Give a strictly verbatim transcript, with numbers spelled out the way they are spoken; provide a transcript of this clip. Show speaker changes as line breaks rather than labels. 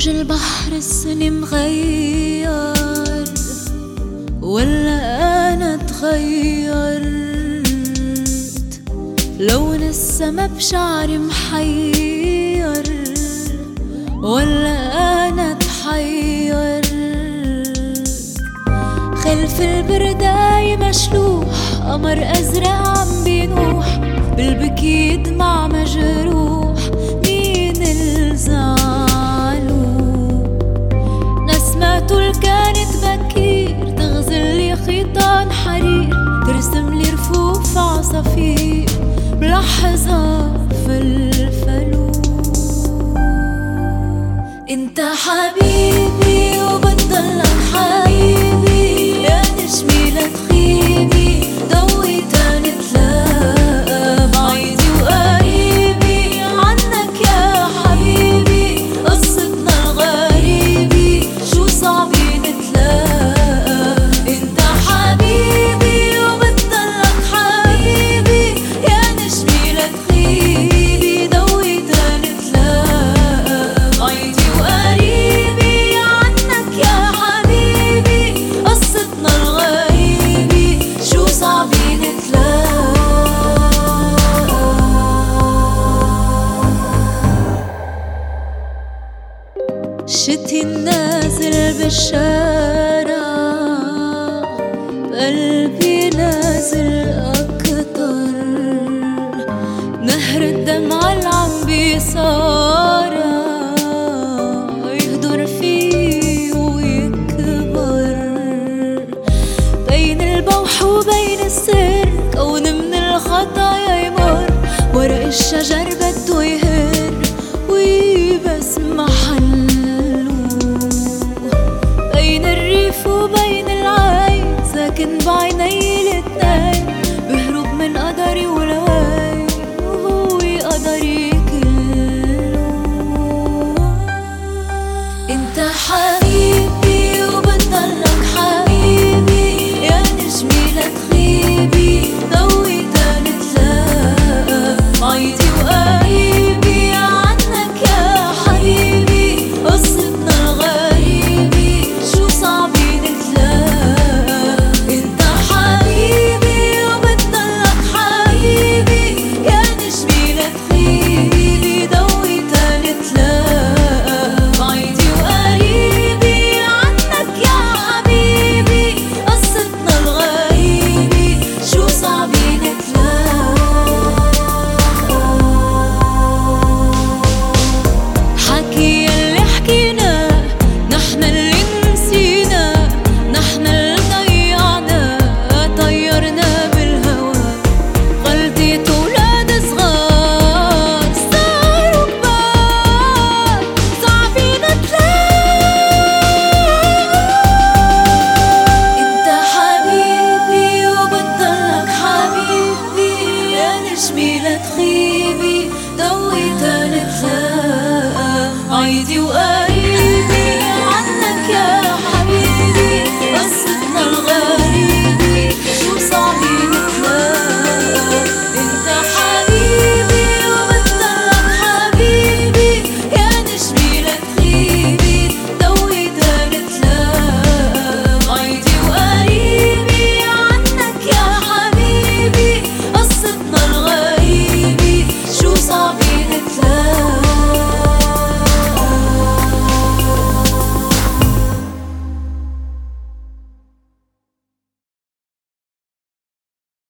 موج البحر السني مغير ولا أنا تغيرت؟ لون السما بشعري محير ولا أنا تحيرت؟ خلف البرداي مشلوح قمر أزرق عم بينوح بالبكي دمع مجروح مين الزعلو؟ نسماته اللي كانت بكير تغزلي خيطان حرير ترسملي رفوف عصافير بلحظة فلفلو. انت حبيبي وبتضلك حبيبي يا نجمي لا تخيبي ضوي تاني تلاقى بعيدي وقريبي عنك يا حبيبي قصتنا الغريبي شو صعبين نتلاقى. انت حبيبي وبتضلك حبيبي يا نجمي لا تخيبي ضوي تاني تلاقى بعيدي وقريبي عنك يا حبيبي قصتنا الغريبي شو صعبين نتلاقى. شتي النازل بالشارع قلبي نازل أكتر نهر الدمع اللي عم بيصارع يهدر فيه ويكبر بين البوح وبين السر كون من الخطايا يمر ورق الشجر بده يهر ويبس محله بين الريف وبين العين ساكن بعيني الاتنين بهرب من قدري ولوين وهو قدري كله. انت حبيبي وبتضلك حبيبي يا نجمي لا تخيبي ضوي تاني تلاقى بعيدي وقريبي عنك يا حبيبي قصتنا الغريبي شو صعبين نتلاقى. انت حبيبي وبتضلك حبيبي يا نجمي لا تخيبي ضوي تاني تلاقى بعيدي وقريبي عنك يا حبيبي قصتنا الغريبي شو صعبين نتلاقى. حكي يلي حكيناه نحن اللي نسيناه نحن اللي ضيعناه طيرنا بالهوا غلطة ولاد صغار صاروا كبار صعبين نتلاقى. انت حبيبي وبتضلك حبيبي يا نجمي لا تخيبي ضوي تاني تلاقى بعيدي وقريبي عنك يا